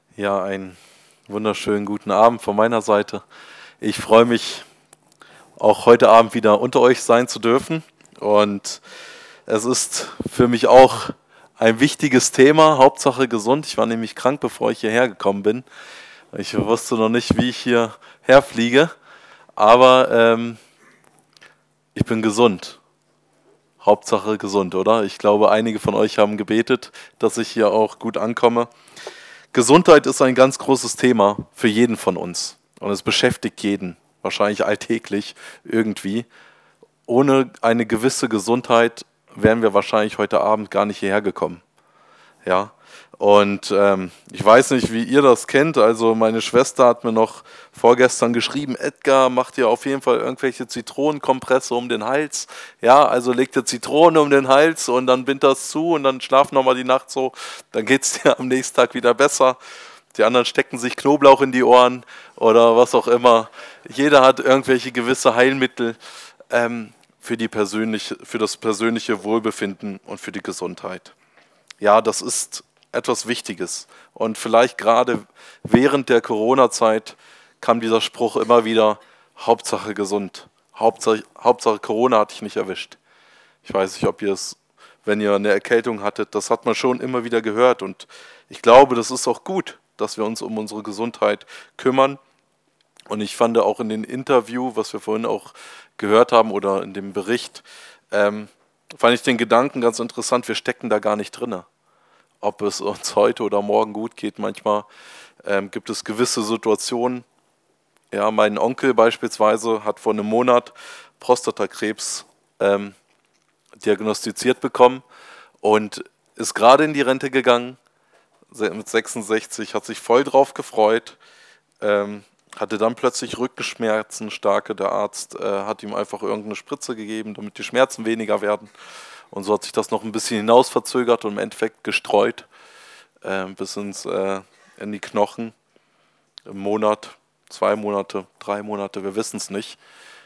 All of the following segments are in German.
Ja, einen wunderschönen guten Abend von meiner Seite. Ich freue mich, auch heute Abend wieder unter euch sein zu dürfen. Und es ist für mich auch ein wichtiges Thema, Hauptsache gesund. Ich war nämlich krank, bevor ich hierher gekommen bin. Ich wusste noch nicht, wie ich hierher fliege, aber ich bin gesund. Hauptsache gesund, oder? Ich glaube, einige von euch haben gebetet, dass ich hier auch gut ankomme. Gesundheit ist ein ganz großes Thema für jeden von uns und es beschäftigt jeden, wahrscheinlich alltäglich irgendwie. Ohne eine gewisse Gesundheit wären wir wahrscheinlich heute Abend gar nicht hierher gekommen. Ja, und ich weiß nicht, wie ihr das kennt. Also meine Schwester hat mir noch vorgestern geschrieben, Edgar, mach dir auf jeden Fall irgendwelche Zitronenkompresse um den Hals. Ja, also leg dir Zitrone um den Hals und dann bind das zu und dann schlaf nochmal die Nacht so. Dann geht es dir am nächsten Tag wieder besser. Die anderen stecken sich Knoblauch in die Ohren oder was auch immer. Jeder hat irgendwelche gewisse Heilmittel für das persönliche Wohlbefinden und für die Gesundheit. Ja, das ist etwas Wichtiges. Und vielleicht gerade während der Corona-Zeit kam dieser Spruch immer wieder, Hauptsache gesund. Hauptsache Corona hat dich nicht erwischt. Ich weiß nicht, ob ihr es, wenn ihr eine Erkältung hattet, das hat man schon immer wieder gehört. Und ich glaube, das ist auch gut, dass wir uns um unsere Gesundheit kümmern. Und ich fand auch in dem Interview, was wir vorhin auch gehört haben oder in dem Bericht, fand ich den Gedanken ganz interessant, wir stecken da gar nicht drinne. Ob es uns heute oder morgen gut geht, manchmal gibt es gewisse Situationen. Ja, mein Onkel beispielsweise hat vor einem Monat Prostatakrebs diagnostiziert bekommen und ist gerade in die Rente gegangen, mit 66, hat sich voll drauf gefreut, hatte dann plötzlich Rückenschmerzen, starke. Der Arzt hat ihm einfach irgendeine Spritze gegeben, damit die Schmerzen weniger werden. Und so hat sich das noch ein bisschen hinaus verzögert und im Endeffekt gestreut bis in die Knochen. Im Monat, 2 Monate, 3 Monate, wir wissen es nicht.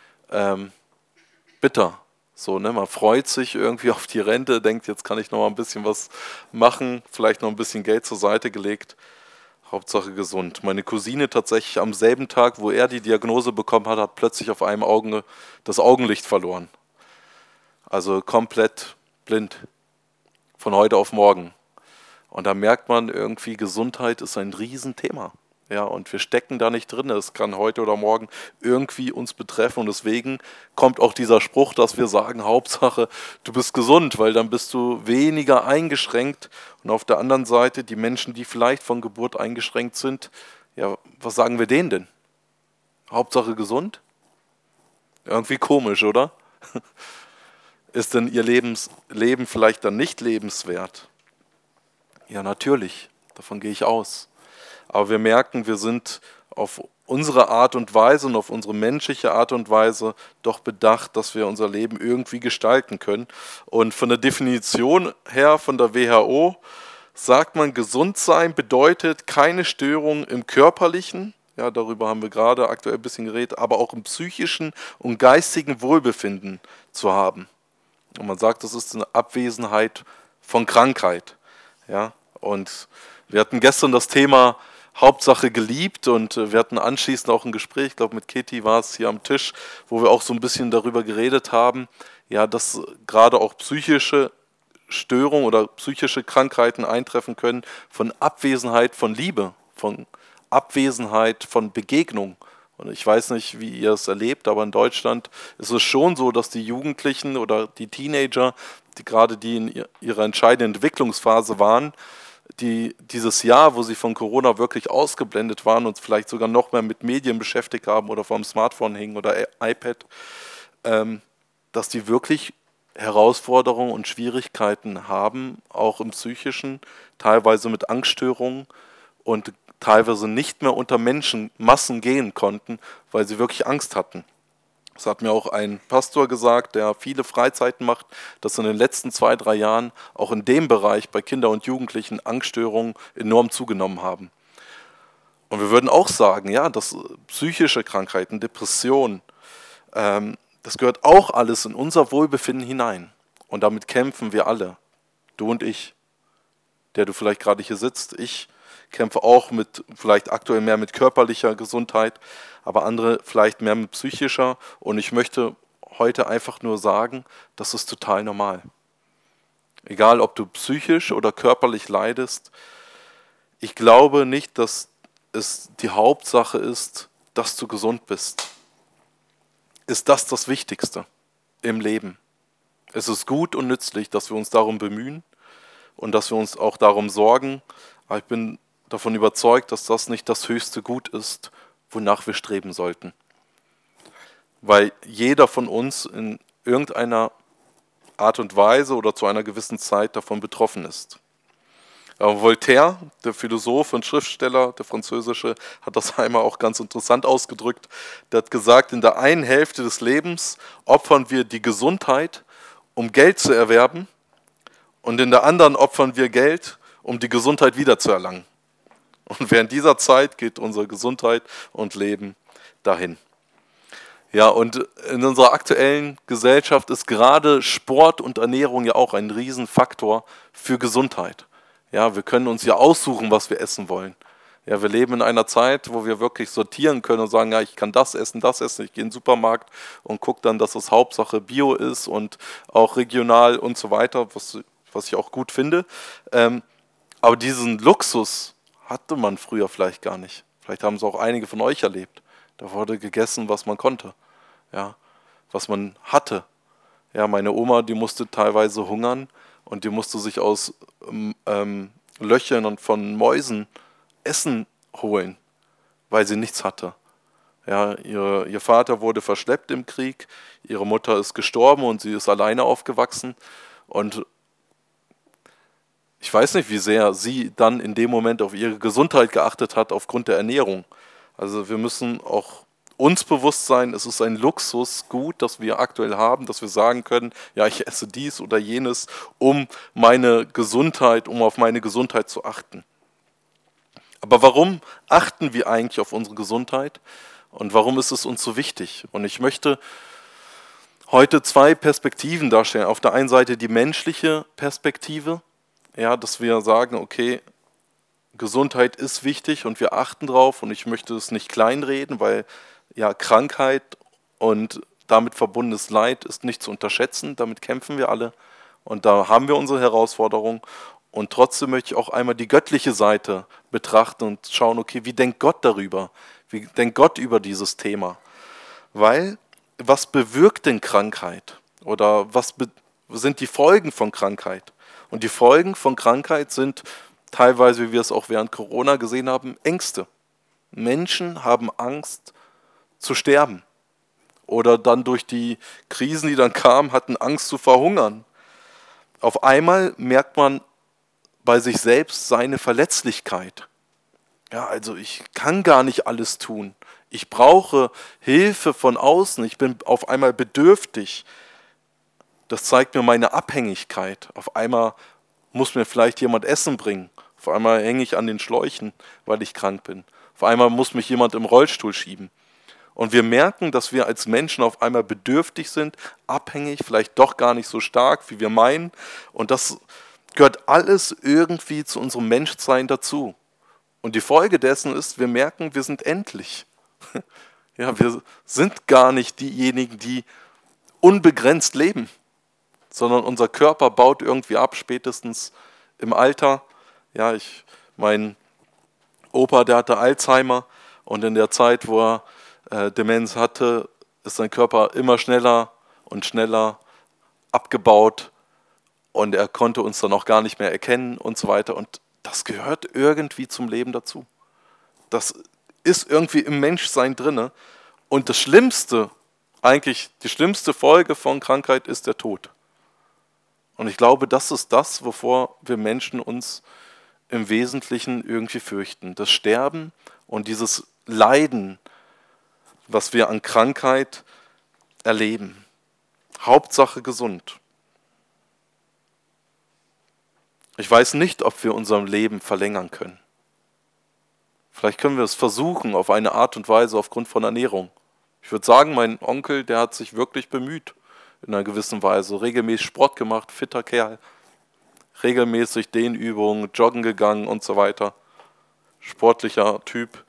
Bitter. So, ne? Man freut sich irgendwie auf die Rente, denkt, jetzt kann ich noch mal ein bisschen was machen, vielleicht noch ein bisschen Geld zur Seite gelegt. Hauptsache gesund. Meine Cousine tatsächlich am selben Tag, wo er die Diagnose bekommen hat, hat plötzlich auf einem Auge das Augenlicht verloren. Also komplett blind. Von heute auf morgen. Und da merkt man irgendwie, Gesundheit ist ein Riesenthema. Ja, und wir stecken da nicht drin. Es kann heute oder morgen irgendwie uns betreffen. Und deswegen kommt auch dieser Spruch, dass wir sagen, Hauptsache, du bist gesund, weil dann bist du weniger eingeschränkt. Und auf der anderen Seite, die Menschen, die vielleicht von Geburt eingeschränkt sind, ja, was sagen wir denen denn? Hauptsache gesund? Irgendwie komisch, oder? Ist denn ihr Leben vielleicht dann nicht lebenswert? Ja, natürlich, davon gehe ich aus. Aber wir merken, wir sind auf unsere Art und Weise und auf unsere menschliche Art und Weise doch bedacht, dass wir unser Leben irgendwie gestalten können. Und von der Definition her, von der WHO, sagt man, gesund sein bedeutet keine Störung im körperlichen, ja, darüber haben wir gerade aktuell ein bisschen geredet, aber auch im psychischen und geistigen Wohlbefinden zu haben. Und man sagt, das ist eine Abwesenheit von Krankheit. Ja, und wir hatten gestern das Thema Hauptsache geliebt und wir hatten anschließend auch ein Gespräch, ich glaube mit Katie war es hier am Tisch, wo wir auch so ein bisschen darüber geredet haben, ja, dass gerade auch psychische Störungen oder psychische Krankheiten eintreffen können von Abwesenheit von Liebe, von Abwesenheit von Begegnung. Und ich weiß nicht, wie ihr es erlebt, aber in Deutschland ist es schon so, dass die Jugendlichen oder die Teenager, die in ihrer entscheidenden Entwicklungsphase waren, die dieses Jahr, wo sie von Corona wirklich ausgeblendet waren und vielleicht sogar noch mehr mit Medien beschäftigt haben oder vom Smartphone hingen oder iPad, dass die wirklich Herausforderungen und Schwierigkeiten haben, auch im Psychischen, teilweise mit Angststörungen und teilweise nicht mehr unter Menschenmassen gehen konnten, weil sie wirklich Angst hatten. Das hat mir auch ein Pastor gesagt, der viele Freizeiten macht, dass in den letzten 2, 3 Jahren auch in dem Bereich bei Kindern und Jugendlichen Angststörungen enorm zugenommen haben. Und wir würden auch sagen, ja, dass psychische Krankheiten, Depressionen, das gehört auch alles in unser Wohlbefinden hinein. Und damit kämpfen wir alle. Du und ich, der du vielleicht gerade hier sitzt, ich kämpfe auch mit, vielleicht aktuell mehr mit körperlicher Gesundheit, aber andere vielleicht mehr mit psychischer. Und ich möchte heute einfach nur sagen, das ist total normal. Egal, ob du psychisch oder körperlich leidest, ich glaube nicht, dass es die Hauptsache ist, dass du gesund bist. Ist das das Wichtigste im Leben? Es ist gut und nützlich, dass wir uns darum bemühen und dass wir uns auch darum sorgen, aber ich bin davon überzeugt, dass das nicht das höchste Gut ist, wonach wir streben sollten. Weil jeder von uns in irgendeiner Art und Weise oder zu einer gewissen Zeit davon betroffen ist. Aber Voltaire, der Philosoph und Schriftsteller, der französische, hat das einmal auch ganz interessant ausgedrückt. Der hat gesagt, in der einen Hälfte des Lebens opfern wir die Gesundheit, um Geld zu erwerben, und in der anderen opfern wir Geld, um die Gesundheit wiederzuerlangen. Und während dieser Zeit geht unsere Gesundheit und Leben dahin. Ja, und in unserer aktuellen Gesellschaft ist gerade Sport und Ernährung ja auch ein Riesenfaktor für Gesundheit. Ja, wir können uns ja aussuchen, was wir essen wollen. Ja, wir leben in einer Zeit, wo wir wirklich sortieren können und sagen, ja, ich kann das essen. Ich gehe in den Supermarkt und gucke dann, dass es Hauptsache Bio ist und auch regional und so weiter, was ich auch gut finde. Aber diesen Luxus hatte man früher vielleicht gar nicht. Vielleicht haben es auch einige von euch erlebt. Da wurde gegessen, was man konnte, ja, was man hatte. Ja, meine Oma, die musste teilweise hungern und die musste sich aus Löchern und von Mäusen Essen holen, weil sie nichts hatte. Ja, ihr Vater wurde verschleppt im Krieg, ihre Mutter ist gestorben und sie ist alleine aufgewachsen. Und ich weiß nicht, wie sehr sie dann in dem Moment auf ihre Gesundheit geachtet hat aufgrund der Ernährung. Also wir müssen auch uns bewusst sein, es ist ein Luxusgut, das wir aktuell haben, dass wir sagen können, ja, ich esse dies oder jenes, um auf meine Gesundheit zu achten. Aber warum achten wir eigentlich auf unsere Gesundheit und warum ist es uns so wichtig? Und ich möchte heute zwei Perspektiven darstellen. Auf der einen Seite die menschliche Perspektive, ja, dass wir sagen, okay, Gesundheit ist wichtig und wir achten drauf und ich möchte es nicht kleinreden, weil ja Krankheit und damit verbundenes Leid ist nicht zu unterschätzen, damit kämpfen wir alle und da haben wir unsere Herausforderung. Und trotzdem möchte ich auch einmal die göttliche Seite betrachten und schauen, okay, wie denkt Gott darüber? Wie denkt Gott über dieses Thema? Weil, was bewirkt denn Krankheit? Oder sind die Folgen von Krankheit? Und die Folgen von Krankheit sind teilweise, wie wir es auch während Corona gesehen haben, Ängste. Menschen haben Angst zu sterben. Oder dann durch die Krisen, die dann kamen, hatten Angst zu verhungern. Auf einmal merkt man bei sich selbst seine Verletzlichkeit. Ja, also ich kann gar nicht alles tun. Ich brauche Hilfe von außen. Ich bin auf einmal bedürftig. Das zeigt mir meine Abhängigkeit. Auf einmal muss mir vielleicht jemand Essen bringen. Auf einmal hänge ich an den Schläuchen, weil ich krank bin. Auf einmal muss mich jemand im Rollstuhl schieben. Und wir merken, dass wir als Menschen auf einmal bedürftig sind, abhängig, vielleicht doch gar nicht so stark, wie wir meinen. Und das gehört alles irgendwie zu unserem Menschsein dazu. Und die Folge dessen ist, wir merken, wir sind endlich. Ja, wir sind gar nicht diejenigen, die unbegrenzt leben, sondern unser Körper baut irgendwie ab, spätestens im Alter. Ja, mein Opa, der hatte Alzheimer und in der Zeit, wo er Demenz hatte, ist sein Körper immer schneller und schneller abgebaut und er konnte uns dann auch gar nicht mehr erkennen und so weiter. Und das gehört irgendwie zum Leben dazu. Das ist irgendwie im Menschsein drinne. Und das Schlimmste, eigentlich die schlimmste Folge von Krankheit ist der Tod. Und ich glaube, das ist das, wovor wir Menschen uns im Wesentlichen irgendwie fürchten. Das Sterben und dieses Leiden, was wir an Krankheit erleben. Hauptsache gesund. Ich weiß nicht, ob wir unser Leben verlängern können. Vielleicht können wir es versuchen auf eine Art und Weise aufgrund von Ernährung. Ich würde sagen, mein Onkel, der hat sich wirklich bemüht in einer gewissen Weise, regelmäßig Sport gemacht, fitter Kerl, regelmäßig Dehnübungen, joggen gegangen und so weiter. sportlicher Typ,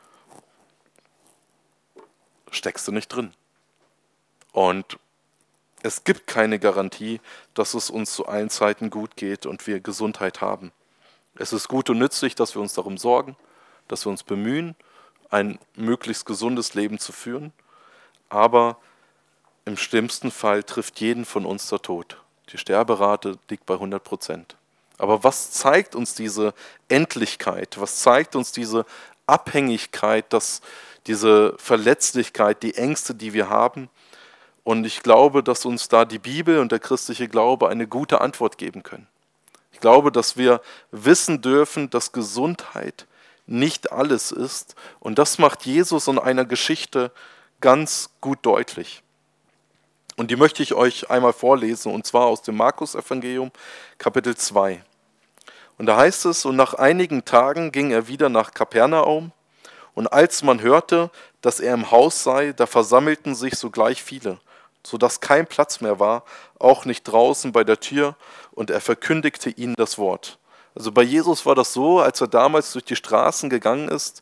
steckst du nicht drin. Und es gibt keine Garantie, dass es uns zu allen Zeiten gut geht und wir Gesundheit haben. Es ist gut und nützlich, dass wir uns darum sorgen, dass wir uns bemühen, ein möglichst gesundes Leben zu führen, aber im schlimmsten Fall trifft jeden von uns der Tod. Die Sterberate liegt bei 100%. Aber was zeigt uns diese Endlichkeit? Was zeigt uns diese Abhängigkeit, diese Verletzlichkeit, die Ängste, die wir haben? Und ich glaube, dass uns da die Bibel und der christliche Glaube eine gute Antwort geben können. Ich glaube, dass wir wissen dürfen, dass Gesundheit nicht alles ist. Und das macht Jesus in einer Geschichte ganz gut deutlich. Und die möchte ich euch einmal vorlesen, und zwar aus dem Markus-Evangelium, Kapitel 2. Und da heißt es, und nach einigen Tagen ging er wieder nach Kapernaum, und als man hörte, dass er im Haus sei, da versammelten sich sogleich viele, sodass kein Platz mehr war, auch nicht draußen bei der Tür, und er verkündigte ihnen das Wort. Also bei Jesus war das so, als er damals durch die Straßen gegangen ist,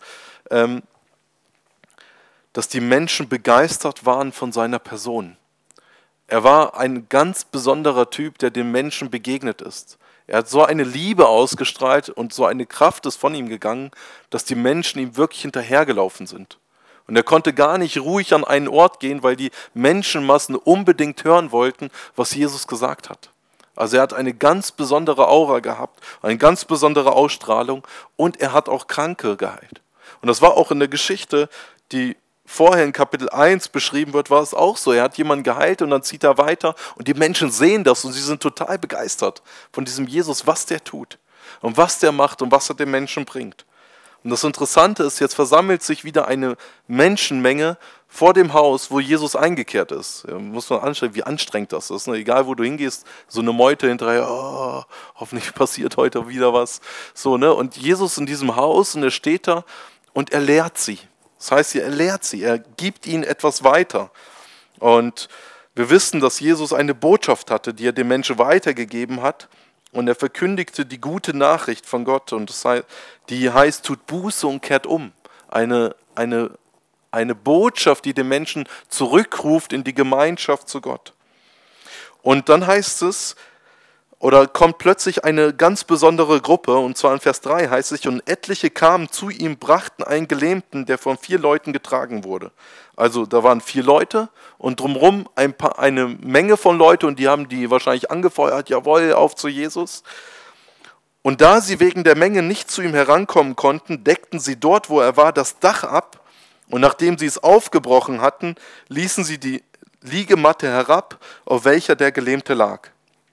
dass die Menschen begeistert waren von seiner Person. Er war ein ganz besonderer Typ, der den Menschen begegnet ist. Er hat so eine Liebe ausgestrahlt und so eine Kraft ist von ihm gegangen, dass die Menschen ihm wirklich hinterhergelaufen sind. Und er konnte gar nicht ruhig an einen Ort gehen, weil die Menschenmassen unbedingt hören wollten, was Jesus gesagt hat. Also er hat eine ganz besondere Aura gehabt, eine ganz besondere Ausstrahlung und er hat auch Kranke geheilt. Und das war auch in der Geschichte, die vorher in Kapitel 1 beschrieben wird, war es auch so. Er hat jemanden geheilt und dann zieht er weiter und die Menschen sehen das und sie sind total begeistert von diesem Jesus, was der tut und was der macht und was er den Menschen bringt. Und das Interessante ist, jetzt versammelt sich wieder eine Menschenmenge vor dem Haus, wo Jesus eingekehrt ist. Ja, muss man anschauen, wie anstrengend das ist. Ne? Egal, wo du hingehst, so eine Meute hinterher, oh, hoffentlich passiert heute wieder was. So, ne? Und Jesus in diesem Haus und er steht da und er lehrt sie. Das heißt, er lehrt sie, er gibt ihnen etwas weiter. Und wir wissen, dass Jesus eine Botschaft hatte, die er den Menschen weitergegeben hat. Und er verkündigte die gute Nachricht von Gott. Und die heißt, tut Buße und kehrt um. Eine Botschaft, die den Menschen zurückruft in die Gemeinschaft zu Gott. Und dann heißt es, oder kommt plötzlich eine ganz besondere Gruppe, und zwar in Vers 3 heißt es, und etliche kamen zu ihm, brachten einen Gelähmten, der von 4 Leuten getragen wurde. Also da waren 4 Leute und drumherum eine Menge von Leuten und die haben die wahrscheinlich angefeuert, jawohl, auf zu Jesus. Und da sie wegen der Menge nicht zu ihm herankommen konnten, deckten sie dort, wo er war, das Dach ab und nachdem sie es aufgebrochen hatten, ließen sie die Liegematte herab, auf welcher der Gelähmte lag.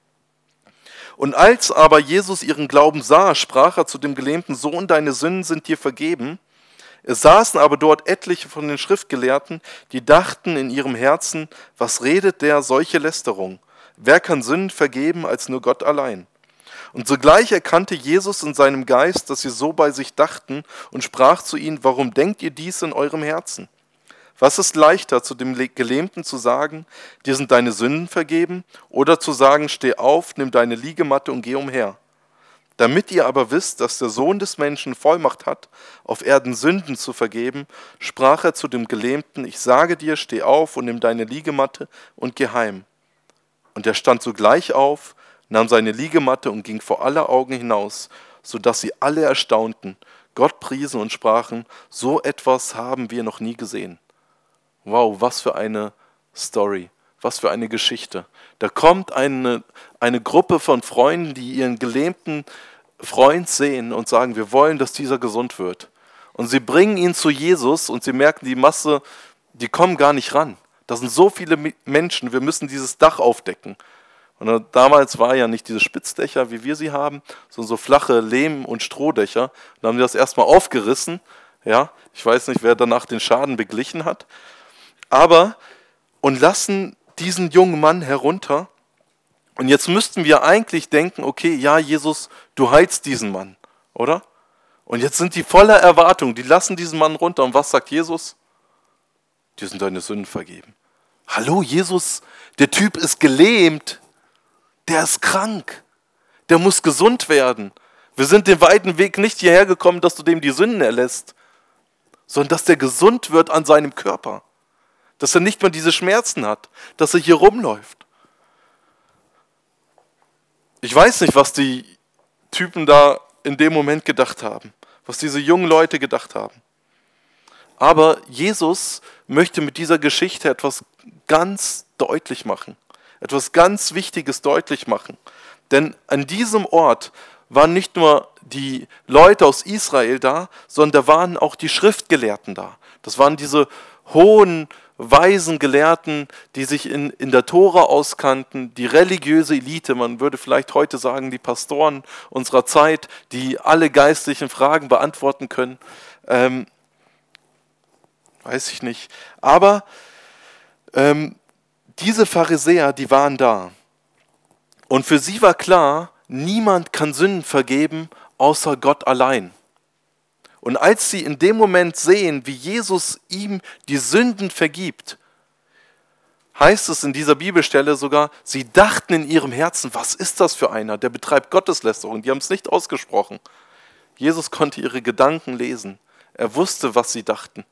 Und als aber Jesus ihren Glauben sah, sprach er zu dem Gelähmten, Sohn, deine Sünden sind dir vergeben. Es saßen aber dort etliche von den Schriftgelehrten, die dachten in ihrem Herzen, was redet der solche Lästerung? Wer kann Sünden vergeben als nur Gott allein? Und sogleich erkannte Jesus in seinem Geist, dass sie so bei sich dachten und sprach zu ihnen, warum denkt ihr dies in eurem Herzen? Was ist leichter, zu dem Gelähmten zu sagen, dir sind deine Sünden vergeben, oder zu sagen, steh auf, nimm deine Liegematte und geh umher? Damit ihr aber wisst, dass der Sohn des Menschen Vollmacht hat, auf Erden Sünden zu vergeben, sprach er zu dem Gelähmten, ich sage dir, steh auf und nimm deine Liegematte und geh heim. Und er stand sogleich auf, nahm seine Liegematte und ging vor aller Augen hinaus, sodass sie alle erstaunten, Gott priesen und sprachen, so etwas haben wir noch nie gesehen. Wow, was für eine Story, was für eine Geschichte. Da kommt eine Gruppe von Freunden, die ihren gelähmten Freund sehen und sagen, wir wollen, dass dieser gesund wird. Und sie bringen ihn zu Jesus und sie merken, die Masse, die kommen gar nicht ran. Da sind so viele Menschen, wir müssen dieses Dach aufdecken. Und damals war ja nicht diese Spitzdächer, wie wir sie haben, sondern so flache Lehm- und Strohdächer. Und dann haben die das erstmal aufgerissen. Ja, ich weiß nicht, wer danach den Schaden beglichen hat. Und lassen diesen jungen Mann herunter. Und jetzt müssten wir eigentlich denken, okay, ja, Jesus, du heilst diesen Mann, oder? Und jetzt sind die voller Erwartung, die lassen diesen Mann runter. Und was sagt Jesus? Dir sind deine Sünden vergeben. Hallo, Jesus, der Typ ist gelähmt, der ist krank, der muss gesund werden. Wir sind den weiten Weg nicht hierher gekommen, dass du dem die Sünden erlässt, sondern dass der gesund wird an seinem Körper. Dass er nicht mehr diese Schmerzen hat, dass er hier rumläuft. Ich weiß nicht, was die Typen da in dem Moment gedacht haben, was diese jungen Leute gedacht haben. Aber Jesus möchte mit dieser Geschichte etwas ganz deutlich machen, etwas ganz Wichtiges deutlich machen. Denn an diesem Ort waren nicht nur die Leute aus Israel da, sondern da waren auch die Schriftgelehrten da. Das waren diese hohen, weisen Gelehrten, die sich in der Tora auskannten, die religiöse Elite, man würde vielleicht heute sagen, die Pastoren unserer Zeit, die alle geistlichen Fragen beantworten können. Weiß ich nicht. Aber diese Pharisäer, die waren da. Und für sie war klar, niemand kann Sünden vergeben, außer Gott allein. Und als sie in dem Moment sehen, wie Jesus ihm die Sünden vergibt, heißt es in dieser Bibelstelle sogar, sie dachten in ihrem Herzen, was ist das für einer, der betreibt Gotteslästerung. Die haben es nicht ausgesprochen. Jesus konnte ihre Gedanken lesen. Er wusste, was sie dachten.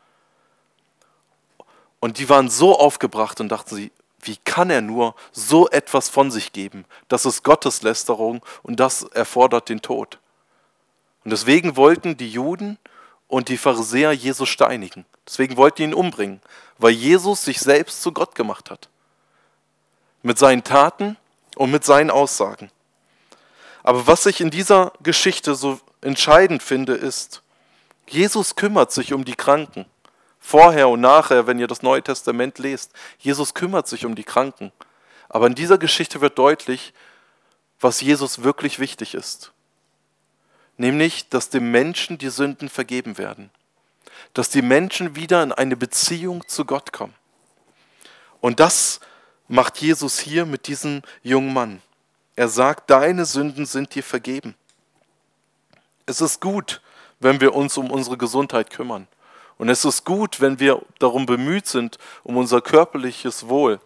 Und die waren so aufgebracht und dachten sie, wie kann er nur so etwas von sich geben? Das ist Gotteslästerung und das erfordert den Tod. Und deswegen wollten die Juden und die Pharisäer Jesus steinigen. Deswegen wollten die ihn umbringen, weil Jesus sich selbst zu Gott gemacht hat. Mit seinen Taten und mit seinen Aussagen. Aber was ich in dieser Geschichte so entscheidend finde, ist, Jesus kümmert sich um die Kranken. Vorher und nachher, wenn ihr das Neue Testament lest, Jesus kümmert sich um die Kranken. Aber in dieser Geschichte wird deutlich, was Jesus wirklich wichtig ist. Nämlich, dass dem Menschen die Sünden vergeben werden. Dass die Menschen wieder in eine Beziehung zu Gott kommen. Und das macht Jesus hier mit diesem jungen Mann. Er sagt, deine Sünden sind dir vergeben. Es ist gut, wenn wir uns um unsere Gesundheit kümmern. Und es ist gut, wenn wir darum bemüht sind, um unser körperliches Wohl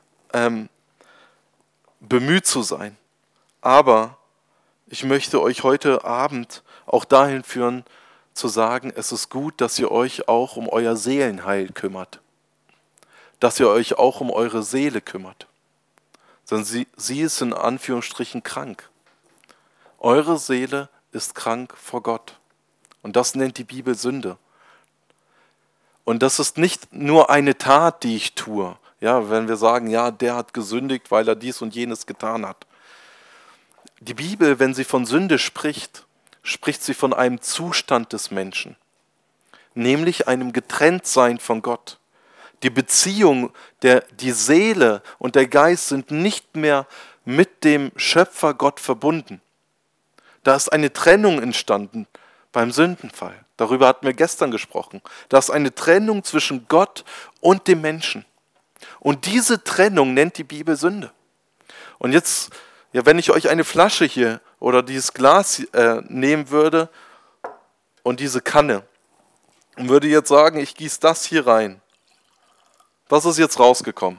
bemüht zu sein. Aber ich möchte euch heute Abend auch dahin führen, zu sagen, es ist gut, dass ihr euch auch um euer Seelenheil kümmert. Dass ihr euch auch um eure Seele kümmert. Denn sie ist in Anführungsstrichen krank. Eure Seele ist krank vor Gott. Und das nennt die Bibel Sünde. Und das ist nicht nur eine Tat, die ich tue. Ja, wenn wir sagen, ja, der hat gesündigt, weil er dies und jenes getan hat. Die Bibel, wenn sie von Sünde spricht, spricht sie von einem Zustand des Menschen, nämlich einem Getrenntsein von Gott. Die Beziehung, die Seele und der Geist sind nicht mehr mit dem Schöpfer Gott verbunden. Da ist eine Trennung entstanden beim Sündenfall. Darüber hatten wir gestern gesprochen. Da ist eine Trennung zwischen Gott und dem Menschen. Und diese Trennung nennt die Bibel Sünde. Und jetzt, ja, wenn ich euch eine Flasche hier oder dieses Glas nehmen würde und diese Kanne und würde jetzt sagen, ich gieße das hier rein. Was ist jetzt rausgekommen?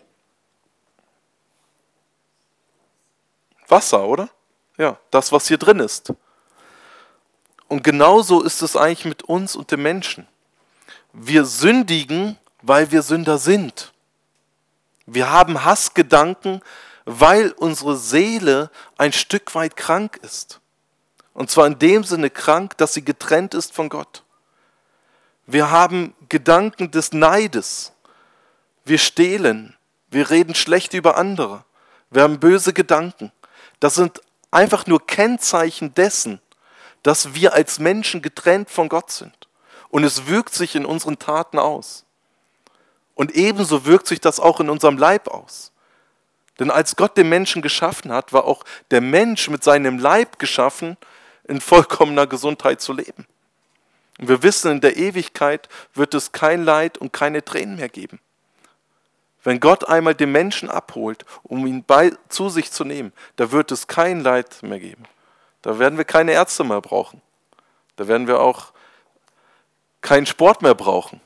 Wasser, oder? Ja, das, was hier drin ist. Und genauso ist es eigentlich mit uns und dem Menschen. Wir sündigen, weil wir Sünder sind. Wir haben Hassgedanken, weil unsere Seele ein Stück weit krank ist. Und zwar in dem Sinne krank, dass sie getrennt ist von Gott. Wir haben Gedanken des Neides. Wir stehlen. Wir reden schlecht über andere. Wir haben böse Gedanken. Das sind einfach nur Kennzeichen dessen, dass wir als Menschen getrennt von Gott sind. Und es wirkt sich in unseren Taten aus. Und ebenso wirkt sich das auch in unserem Leib aus. Denn als Gott den Menschen geschaffen hat, war auch der Mensch mit seinem Leib geschaffen, in vollkommener Gesundheit zu leben. Und wir wissen, in der Ewigkeit wird es kein Leid und keine Tränen mehr geben. Wenn Gott einmal den Menschen abholt, um ihn zu sich zu nehmen, da wird es kein Leid mehr geben. Da werden wir keine Ärzte mehr brauchen. Da werden wir auch keinen Sport mehr brauchen.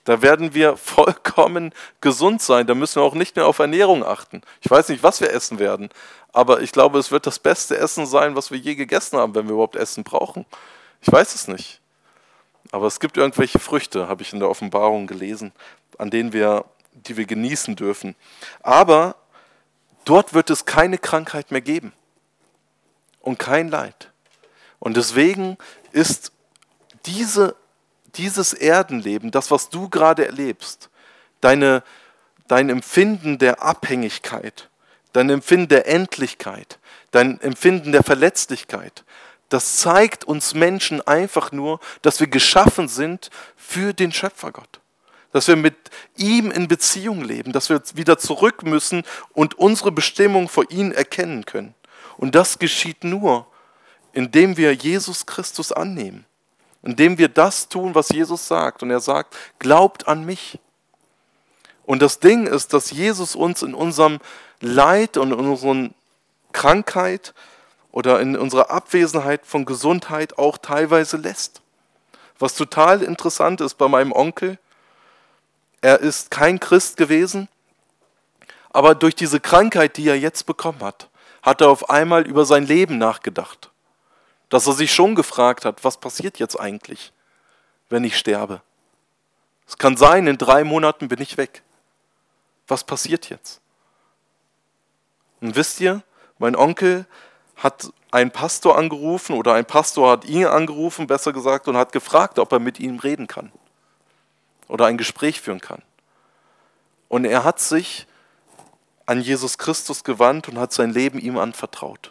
Da werden wir vollkommen gesund sein. Da müssen wir auch nicht mehr auf Ernährung achten. Ich weiß nicht, was wir essen werden, aber ich glaube, es wird das beste Essen sein, was wir je gegessen haben, wenn wir überhaupt Essen brauchen. Ich weiß es nicht. Aber es gibt irgendwelche Früchte, habe ich in der Offenbarung gelesen, die wir genießen dürfen. Aber dort wird es keine Krankheit mehr geben und kein Leid. Und deswegen ist dieses Erdenleben, das, was du gerade erlebst, dein Empfinden der Abhängigkeit, dein Empfinden der Endlichkeit, dein Empfinden der Verletzlichkeit, das zeigt uns Menschen einfach nur, dass wir geschaffen sind für den Schöpfergott. Dass wir mit ihm in Beziehung leben, dass wir wieder zurück müssen und unsere Bestimmung vor ihm erkennen können. Und das geschieht nur, indem wir Jesus Christus annehmen. Indem wir das tun, was Jesus sagt. Und er sagt, glaubt an mich. Und das Ding ist, dass Jesus uns in unserem Leid und in unserer Krankheit oder in unserer Abwesenheit von Gesundheit auch teilweise lässt. Was total interessant ist bei meinem Onkel, er ist kein Christ gewesen, aber durch diese Krankheit, die er jetzt bekommen hat, hat er auf einmal über sein Leben nachgedacht. Dass er sich schon gefragt hat, was passiert jetzt eigentlich, wenn ich sterbe? Es kann sein, in 3 Monaten bin ich weg. Was passiert jetzt? Und wisst ihr, mein Onkel hat einen Pastor angerufen oder ein Pastor hat ihn angerufen, besser gesagt, und hat gefragt, ob er mit ihm reden kann oder ein Gespräch führen kann. Und er hat sich an Jesus Christus gewandt und hat sein Leben ihm anvertraut.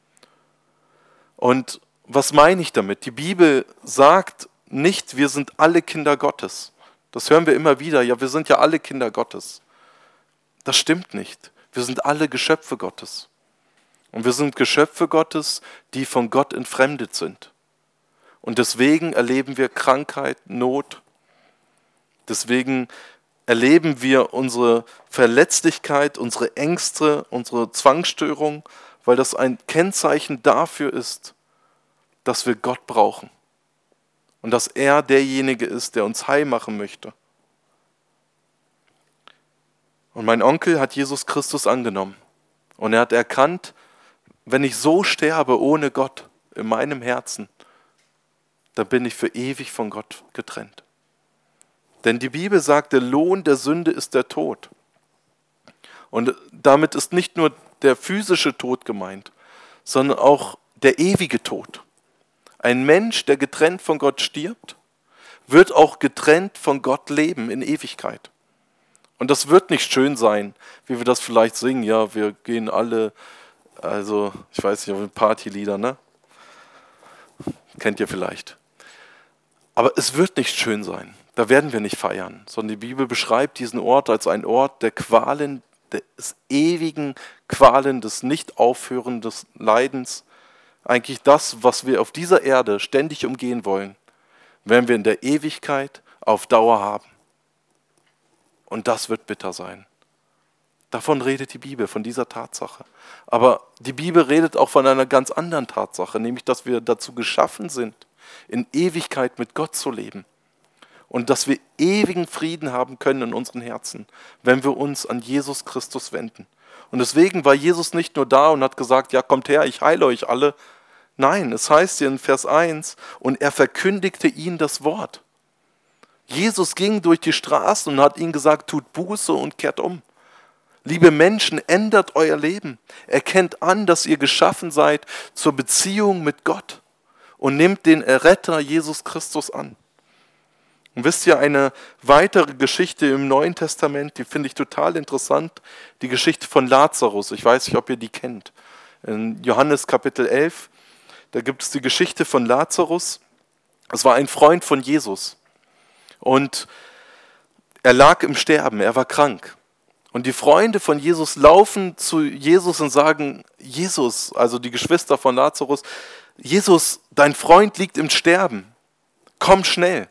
Und was meine ich damit? Die Bibel sagt nicht, wir sind alle Kinder Gottes. Das hören wir immer wieder, ja, wir sind ja alle Kinder Gottes. Das stimmt nicht. Wir sind alle Geschöpfe Gottes. Und wir sind Geschöpfe Gottes, die von Gott entfremdet sind. Und deswegen erleben wir Krankheit, Not. Deswegen erleben wir unsere Verletzlichkeit, unsere Ängste, unsere Zwangsstörung, weil das ein Kennzeichen dafür ist, dass wir Gott brauchen. Und dass er derjenige ist, der uns heil machen möchte. Und mein Onkel hat Jesus Christus angenommen. Und er hat erkannt, wenn ich so sterbe ohne Gott in meinem Herzen, dann bin ich für ewig von Gott getrennt. Denn die Bibel sagt, der Lohn der Sünde ist der Tod. Und damit ist nicht nur der physische Tod gemeint, sondern auch der ewige Tod. Ein Mensch, der getrennt von Gott stirbt, wird auch getrennt von Gott leben in Ewigkeit. Und das wird nicht schön sein, wie wir das vielleicht singen. Ja, wir gehen alle, also ich weiß nicht, Partylieder, ne? Kennt ihr vielleicht. Aber es wird nicht schön sein. Da werden wir nicht feiern, sondern die Bibel beschreibt diesen Ort als einen Ort der Qualen, des ewigen Qualen, des nicht aufhörenden Leidens. Eigentlich das, was wir auf dieser Erde ständig umgehen wollen, werden wir in der Ewigkeit auf Dauer haben. Und das wird bitter sein. Davon redet die Bibel, von dieser Tatsache. Aber die Bibel redet auch von einer ganz anderen Tatsache, nämlich, dass wir dazu geschaffen sind, in Ewigkeit mit Gott zu leben. Und dass wir ewigen Frieden haben können in unseren Herzen, wenn wir uns an Jesus Christus wenden. Und deswegen war Jesus nicht nur da und hat gesagt, ja, kommt her, ich heile euch alle. Nein, es heißt hier in Vers 1, und er verkündigte ihnen das Wort. Jesus ging durch die Straßen und hat ihnen gesagt, tut Buße und kehrt um. Liebe Menschen, ändert euer Leben. Erkennt an, dass ihr geschaffen seid zur Beziehung mit Gott und nehmt den Erretter Jesus Christus an. Und wisst ihr, eine weitere Geschichte im Neuen Testament, die finde ich total interessant, die Geschichte von Lazarus. Ich weiß nicht, ob ihr die kennt. In Johannes Kapitel 11, da gibt es die Geschichte von Lazarus. Es war ein Freund von Jesus. Und er lag im Sterben, er war krank. Und die Freunde von Jesus laufen zu Jesus und sagen, Jesus, also die Geschwister von Lazarus, Jesus, dein Freund liegt im Sterben, komm schnell.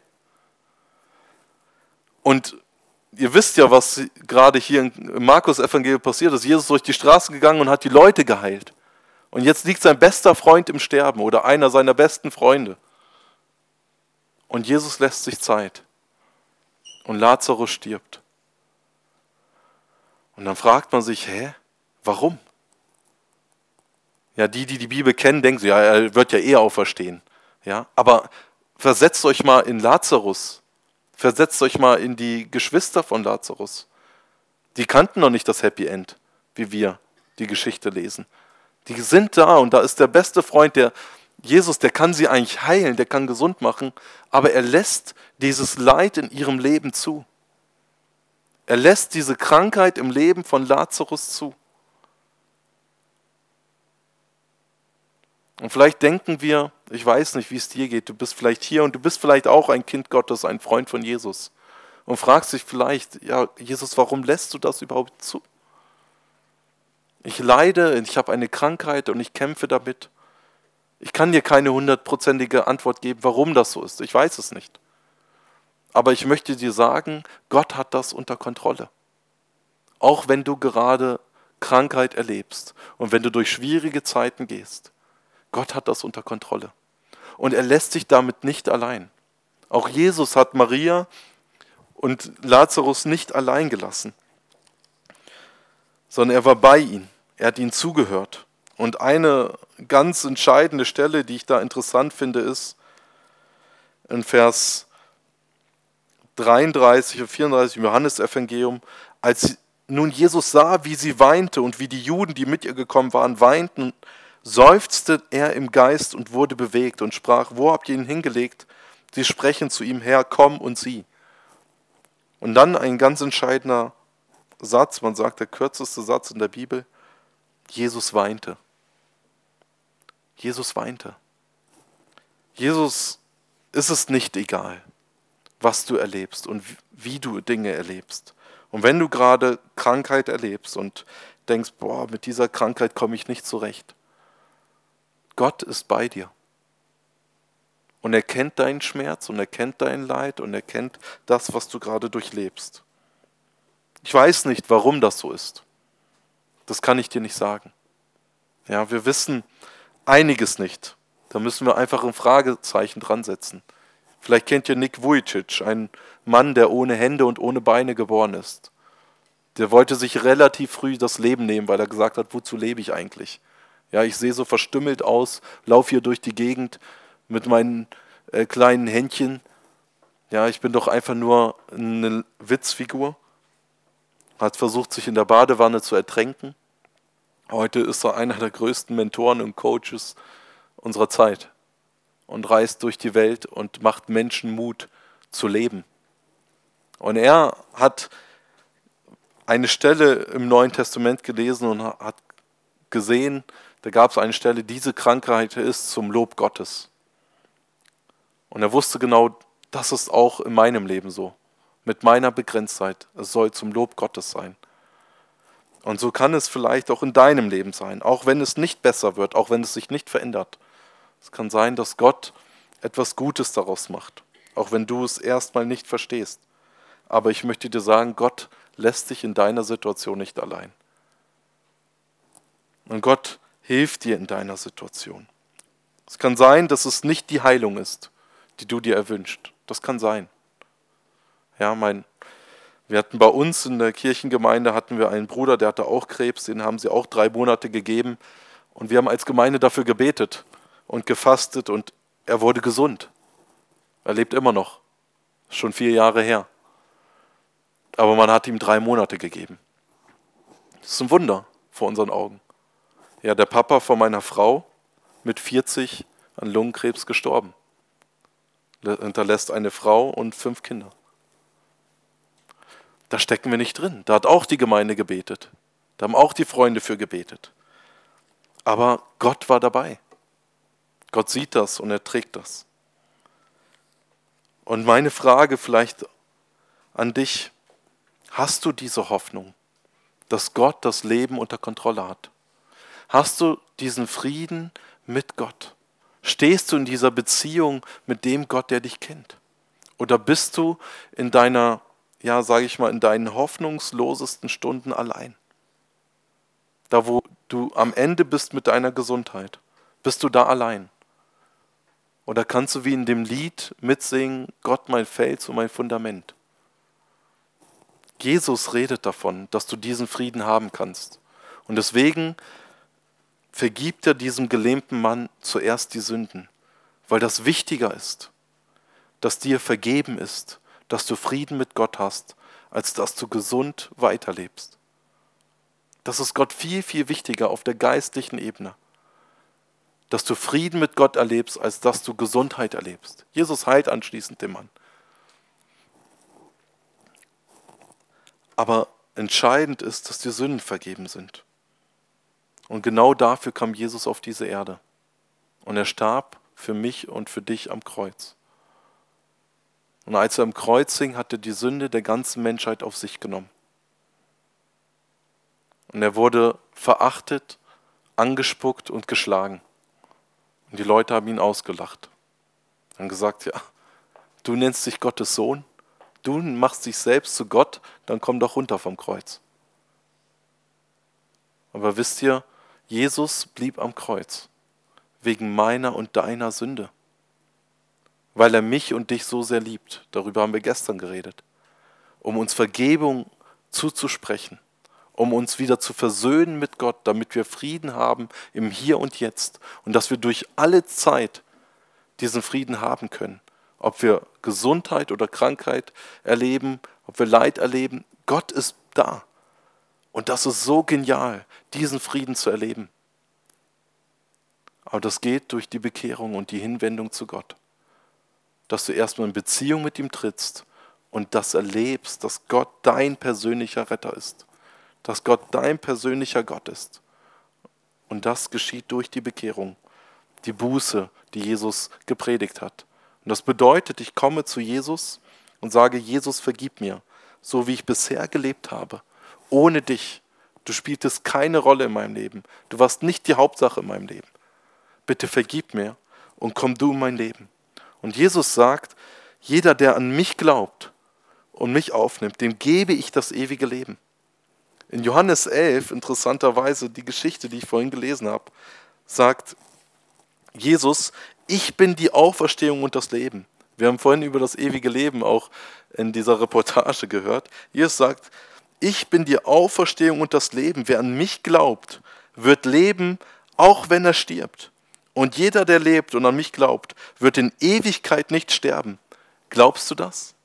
Und ihr wisst ja, was gerade hier im Markus-Evangelium passiert ist. Jesus ist durch die Straße gegangen und hat die Leute geheilt. Und jetzt liegt sein bester Freund im Sterben oder einer seiner besten Freunde. Und Jesus lässt sich Zeit. und Lazarus stirbt. Und dann fragt man sich, warum? Ja, die die Bibel kennen, denken so, ja, er wird ja eh auferstehen. Ja, aber versetzt euch mal in Lazarus. Versetzt euch mal in die Geschwister von Lazarus. Die kannten noch nicht das Happy End, wie wir die Geschichte lesen. Die sind da und da ist der beste Freund, der Jesus, der kann sie eigentlich heilen, der kann gesund machen, aber er lässt dieses Leid in ihrem Leben zu. Er lässt diese Krankheit im Leben von Lazarus zu. Und vielleicht denken wir, ich weiß nicht, wie es dir geht, du bist vielleicht hier und du bist vielleicht auch ein Kind Gottes, ein Freund von Jesus. Und fragst dich vielleicht, ja, Jesus, warum lässt du das überhaupt zu? Ich leide, ich habe eine Krankheit und ich kämpfe damit. Ich kann dir keine 100%ige Antwort geben, warum das so ist. Ich weiß es nicht. Aber ich möchte dir sagen, Gott hat das unter Kontrolle. Auch wenn du gerade Krankheit erlebst und wenn du durch schwierige Zeiten gehst. Gott hat das unter Kontrolle. Und er lässt dich damit nicht allein. Auch Jesus hat Maria und Lazarus nicht allein gelassen, sondern er war bei ihnen. Er hat ihnen zugehört. Und eine ganz entscheidende Stelle, die ich da interessant finde, ist in Vers 33 und 34 im Johannesevangelium, als nun Jesus sah, wie sie weinte und wie die Juden, die mit ihr gekommen waren, weinten, seufzte er im Geist und wurde bewegt und sprach, wo habt ihr ihn hingelegt? Sie sprechen zu ihm, Herr, komm und sieh. Und dann ein ganz entscheidender Satz, man sagt der kürzeste Satz in der Bibel, Jesus weinte. Jesus weinte. Jesus ist es nicht egal, was du erlebst und wie du Dinge erlebst. Und wenn du gerade Krankheit erlebst und denkst, boah, mit dieser Krankheit komme ich nicht zurecht, Gott ist bei dir. Und er kennt deinen Schmerz und er kennt dein Leid und er kennt das, was du gerade durchlebst. Ich weiß nicht, warum das so ist. Das kann ich dir nicht sagen. Ja, wir wissen einiges nicht. Da müssen wir einfach ein Fragezeichen dran setzen. Vielleicht kennt ihr Nick Vujicic, ein Mann, der ohne Hände und ohne Beine geboren ist. Der wollte sich relativ früh das Leben nehmen, weil er gesagt hat, wozu lebe ich eigentlich? Ja, ich sehe so verstümmelt aus, laufe hier durch die Gegend mit meinen kleinen Händchen. Ja, ich bin doch einfach nur eine Witzfigur. Hat versucht, sich in der Badewanne zu ertränken. Heute ist er einer der größten Mentoren und Coaches unserer Zeit und reist durch die Welt und macht Menschen Mut zu leben. Und er hat eine Stelle im Neuen Testament gelesen und hat gesehen, da gab es eine Stelle, diese Krankheit ist zum Lob Gottes. Und er wusste genau, das ist auch in meinem Leben so. Mit meiner Begrenztheit. Es soll zum Lob Gottes sein. Und so kann es vielleicht auch in deinem Leben sein, auch wenn es nicht besser wird, auch wenn es sich nicht verändert. Es kann sein, dass Gott etwas Gutes daraus macht, auch wenn du es erstmal nicht verstehst. Aber ich möchte dir sagen, Gott lässt dich in deiner Situation nicht allein. Und Gott hilft dir in deiner Situation. Es kann sein, dass es nicht die Heilung ist, die du dir erwünscht. Das kann sein. Ja, wir hatten bei uns in der Kirchengemeinde einen Bruder, der hatte auch Krebs, den haben sie auch 3 Monate gegeben. Und wir haben als Gemeinde dafür gebetet und gefastet und er wurde gesund. Er lebt immer noch. Schon 4 Jahre her. Aber man hat ihm 3 Monate gegeben. Das ist ein Wunder vor unseren Augen. Ja, der Papa von meiner Frau mit 40 an Lungenkrebs gestorben. Er hinterlässt eine Frau und 5 Kinder. Da stecken wir nicht drin. Da hat auch die Gemeinde gebetet. Da haben auch die Freunde für gebetet. Aber Gott war dabei. Gott sieht das und er trägt das. Und meine Frage vielleicht an dich, hast du diese Hoffnung, dass Gott das Leben unter Kontrolle hat? Hast du diesen Frieden mit Gott? Stehst du in dieser Beziehung mit dem Gott, der dich kennt? Oder bist du in deiner, ja, sage ich mal, in deinen hoffnungslosesten Stunden allein? Da, wo du am Ende bist mit deiner Gesundheit, bist du da allein? Oder kannst du wie in dem Lied mitsingen, Gott mein Fels und mein Fundament? Jesus redet davon, dass du diesen Frieden haben kannst. Und deswegen vergibt er diesem gelähmten Mann zuerst die Sünden, weil das wichtiger ist, dass dir vergeben ist, dass du Frieden mit Gott hast, als dass du gesund weiterlebst. Das ist Gott viel, viel wichtiger auf der geistlichen Ebene, dass du Frieden mit Gott erlebst, als dass du Gesundheit erlebst. Jesus heilt anschließend den Mann. Aber entscheidend ist, dass die Sünden vergeben sind. Und genau dafür kam Jesus auf diese Erde. Und er starb für mich und für dich am Kreuz. Und als er am Kreuz hing, hat er die Sünde der ganzen Menschheit auf sich genommen. Und er wurde verachtet, angespuckt und geschlagen. Und die Leute haben ihn ausgelacht. Haben gesagt, ja, du nennst dich Gottes Sohn, du machst dich selbst zu Gott, dann komm doch runter vom Kreuz. Aber wisst ihr, Jesus blieb am Kreuz wegen meiner und deiner Sünde, weil er mich und dich so sehr liebt. Darüber haben wir gestern geredet. Um uns Vergebung zuzusprechen, um uns wieder zu versöhnen mit Gott, damit wir Frieden haben im Hier und Jetzt und dass wir durch alle Zeit diesen Frieden haben können. Ob wir Gesundheit oder Krankheit erleben, ob wir Leid erleben, Gott ist da. Und das ist so genial, diesen Frieden zu erleben. Aber das geht durch die Bekehrung und die Hinwendung zu Gott. Dass du erstmal in Beziehung mit ihm trittst und das erlebst, dass Gott dein persönlicher Retter ist. Dass Gott dein persönlicher Gott ist. Und das geschieht durch die Bekehrung, die Buße, die Jesus gepredigt hat. Und das bedeutet, ich komme zu Jesus und sage, Jesus, vergib mir, so wie ich bisher gelebt habe, ohne dich. Du spieltest keine Rolle in meinem Leben. Du warst nicht die Hauptsache in meinem Leben. Bitte vergib mir und komm du in mein Leben. Und Jesus sagt, jeder, der an mich glaubt und mich aufnimmt, dem gebe ich das ewige Leben. In Johannes 11, interessanterweise die Geschichte, die ich vorhin gelesen habe, sagt Jesus, ich bin die Auferstehung und das Leben. Wir haben vorhin über das ewige Leben auch in dieser Reportage gehört. Jesus sagt, ich bin die Auferstehung und das Leben. Wer an mich glaubt, wird leben, auch wenn er stirbt. Und jeder, der lebt und an mich glaubt, wird in Ewigkeit nicht sterben. Glaubst du das?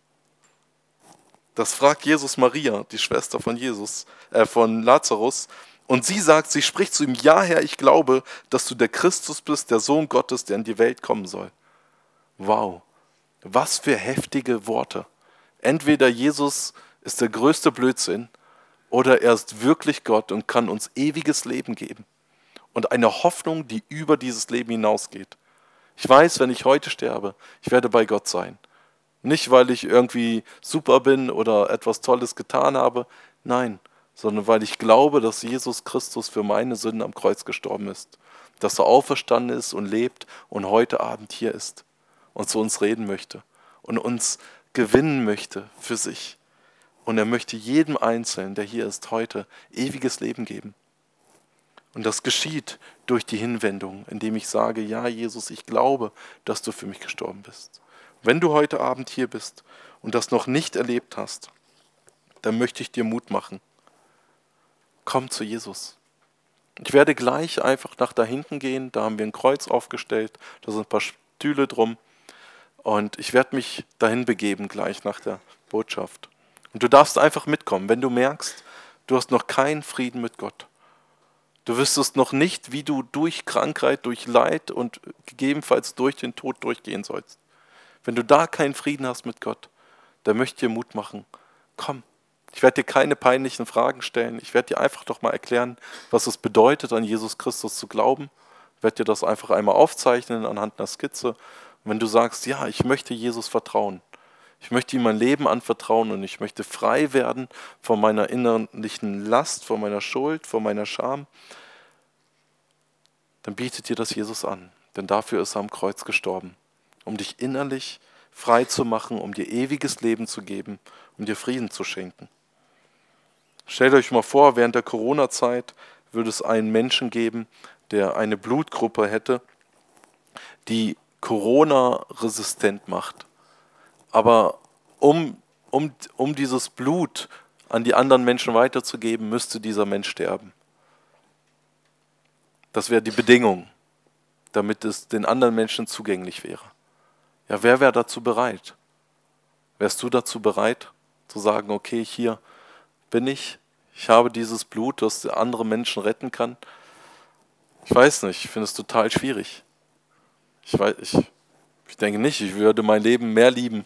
Das fragt Jesus Maria, die Schwester von Lazarus. Und sie sagt, sie spricht zu ihm, ja Herr, ich glaube, dass du der Christus bist, der Sohn Gottes, der in die Welt kommen soll. Wow, was für heftige Worte. Entweder Jesus ist der größte Blödsinn oder er ist wirklich Gott und kann uns ewiges Leben geben. Und eine Hoffnung, die über dieses Leben hinausgeht. Ich weiß, wenn ich heute sterbe, ich werde bei Gott sein. Nicht, weil ich irgendwie super bin oder etwas Tolles getan habe, nein, sondern weil ich glaube, dass Jesus Christus für meine Sünden am Kreuz gestorben ist. Dass er auferstanden ist und lebt und heute Abend hier ist und zu uns reden möchte und uns gewinnen möchte für sich. Und er möchte jedem Einzelnen, der hier ist, heute ewiges Leben geben. Und das geschieht durch die Hinwendung, indem ich sage, ja Jesus, ich glaube, dass du für mich gestorben bist. Wenn du heute Abend hier bist und das noch nicht erlebt hast, dann möchte ich dir Mut machen. Komm zu Jesus. Ich werde gleich einfach nach da hinten gehen, da haben wir ein Kreuz aufgestellt, da sind ein paar Stühle drum und ich werde mich dahin begeben gleich nach der Botschaft. Und du darfst einfach mitkommen, wenn du merkst, du hast noch keinen Frieden mit Gott. Du wüsstest noch nicht, wie du durch Krankheit, durch Leid und gegebenenfalls durch den Tod durchgehen sollst. Wenn du da keinen Frieden hast mit Gott, dann möchte ich dir Mut machen. Komm, ich werde dir keine peinlichen Fragen stellen. Ich werde dir einfach doch mal erklären, was es bedeutet, an Jesus Christus zu glauben. Ich werde dir das einfach einmal aufzeichnen anhand einer Skizze. Und wenn du sagst, ja, ich möchte Jesus vertrauen, ich möchte ihm mein Leben anvertrauen und ich möchte frei werden von meiner innerlichen Last, von meiner Schuld, von meiner Scham, dann bietet dir das Jesus an. Denn dafür ist er am Kreuz gestorben, um dich innerlich frei zu machen, um dir ewiges Leben zu geben, um dir Frieden zu schenken. Stellt euch mal vor, während der Corona-Zeit würde es einen Menschen geben, der eine Blutgruppe hätte, die Corona resistent macht. Aber um dieses Blut an die anderen Menschen weiterzugeben, müsste dieser Mensch sterben. Das wäre die Bedingung, damit es den anderen Menschen zugänglich wäre. Ja, wer wäre dazu bereit? Wärst du dazu bereit, zu sagen, okay, hier bin ich habe dieses Blut, das andere Menschen retten kann? Ich weiß nicht, ich finde es total schwierig. Ich denke nicht, ich würde mein Leben mehr lieben.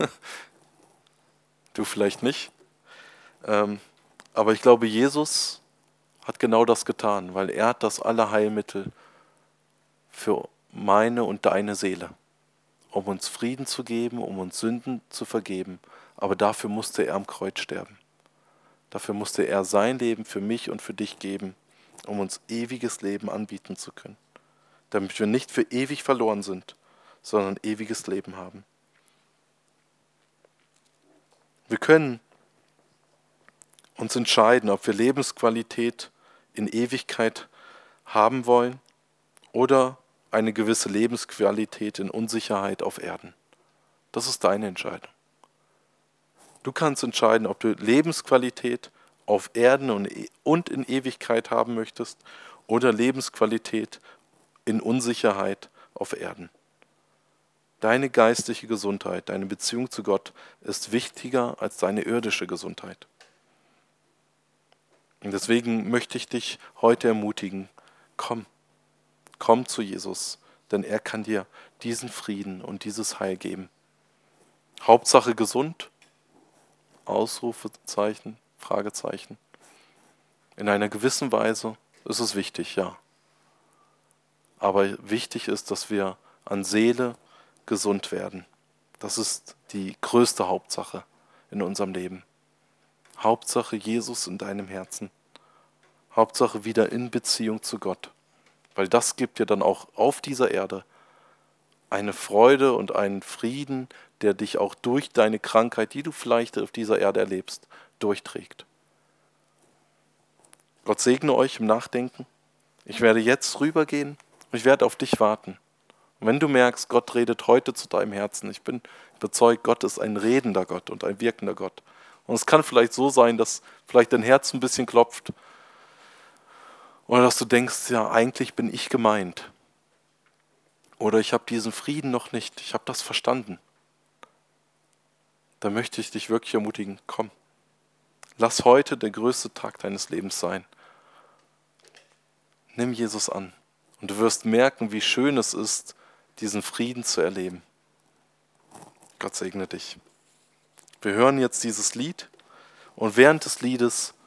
Du vielleicht nicht. Aber ich glaube, Jesus hat genau das getan, weil er hat das Allerheilmittel für meine und deine Seele, um uns Frieden zu geben, um uns Sünden zu vergeben. Aber dafür musste er am Kreuz sterben. Dafür musste er sein Leben für mich und für dich geben, um uns ewiges Leben anbieten zu können. Damit wir nicht für ewig verloren sind, sondern ewiges Leben haben. Wir können uns entscheiden, ob wir Lebensqualität in Ewigkeit haben wollen oder eine gewisse Lebensqualität in Unsicherheit auf Erden. Das ist deine Entscheidung. Du kannst entscheiden, ob du Lebensqualität auf Erden und in Ewigkeit haben möchtest oder Lebensqualität in Unsicherheit auf Erden. Deine geistliche Gesundheit, deine Beziehung zu Gott ist wichtiger als deine irdische Gesundheit. Und deswegen möchte ich dich heute ermutigen, komm zu Jesus, denn er kann dir diesen Frieden und dieses Heil geben. Hauptsache gesund? Ausrufezeichen, Fragezeichen. In einer gewissen Weise ist es wichtig, ja. Aber wichtig ist, dass wir an Seele gesund werden. Das ist die größte Hauptsache in unserem Leben. Hauptsache Jesus in deinem Herzen. Hauptsache wieder in Beziehung zu Gott. Weil das gibt dir dann auch auf dieser Erde eine Freude und einen Frieden, der dich auch durch deine Krankheit, die du vielleicht auf dieser Erde erlebst, durchträgt. Gott segne euch im Nachdenken. Ich werde jetzt rübergehen und ich werde auf dich warten. Und wenn du merkst, Gott redet heute zu deinem Herzen, ich bin überzeugt, Gott ist ein redender Gott und ein wirkender Gott. Und es kann vielleicht so sein, dass vielleicht dein Herz ein bisschen klopft oder dass du denkst, ja, eigentlich bin ich gemeint. Oder ich habe diesen Frieden noch nicht, ich habe das verstanden. Da möchte ich dich wirklich ermutigen, komm, lass heute der größte Tag deines Lebens sein. Nimm Jesus an und du wirst merken, wie schön es ist, diesen Frieden zu erleben. Gott segne dich. Wir hören jetzt dieses Lied und während des Liedes